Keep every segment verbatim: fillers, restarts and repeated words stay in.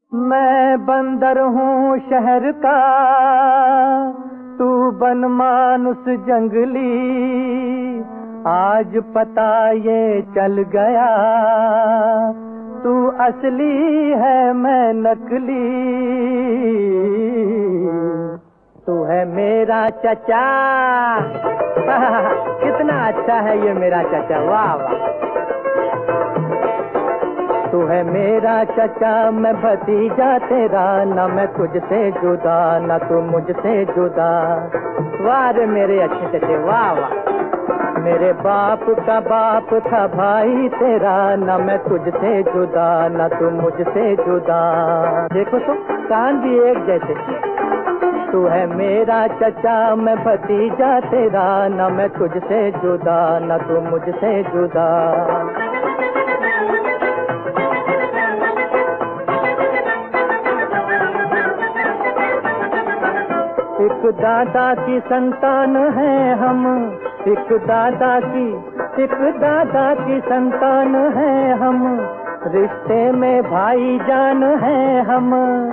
मैं बंदर हूँ शहर का, तू बन मानुस जंगली। आज पता ये चल गया, तू असली है मैं नकली। तू है मेरा चचा। कितना अच्छा है ये मेरा चचा, वाह वाह। तू है मेरा चचा, मैं भतीजा तेरा, ना मैं तुझसे जुदा, ना तू मुझसे जुदा। वाह रे मेरे अच्छे चचे, वाह वाह। मेरे बाप का बाप था भाई तेरा, ना मैं तुझसे जुदा, ना तू मुझसे जुदा। देखो तो कान भी एक जैसे। तू है मेरा चचा, मैं भतीजा तेरा, ना मैं तुझसे जुदा, ना तू मुझसे जुदा। एक दादा की संतान है हम, एक दादा की एक दादा की संतान है हम, रिश्ते में भाईजान है हम।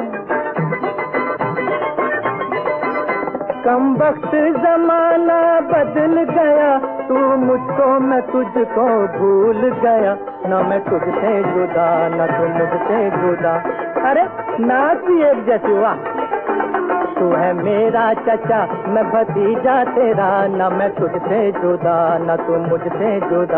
कम वक्त जमाना बदल गया, तू मुझको मैं तुझको भूल गया, ना मैं तुझसे जुदा, ना तू मुझसे जुदा। अरे नाच भी एक जैसी, वाह। तू है मेरा चचा, मैं भतीजा तेरा, ना मैं तुझसे जुदा, ना तू मुझसे जुदा।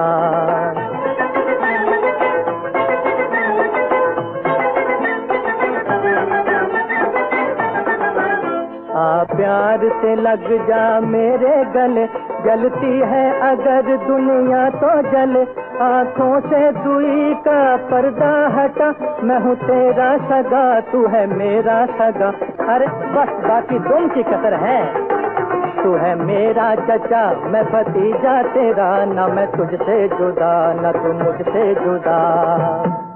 आ प्यार से लग जा मेरे गले, जलती है अगर दुनिया तो जले। आँखों से दुई का पर्दा हटा, मैं हूँ तेरा सगा, तू है मेरा सगा। अरे बस बाकी तुम की कसर है। तू है मेरा चचा, मैं भतीजा तेरा, ना मैं तुझसे जुदा, ना तू मुझसे जुदा।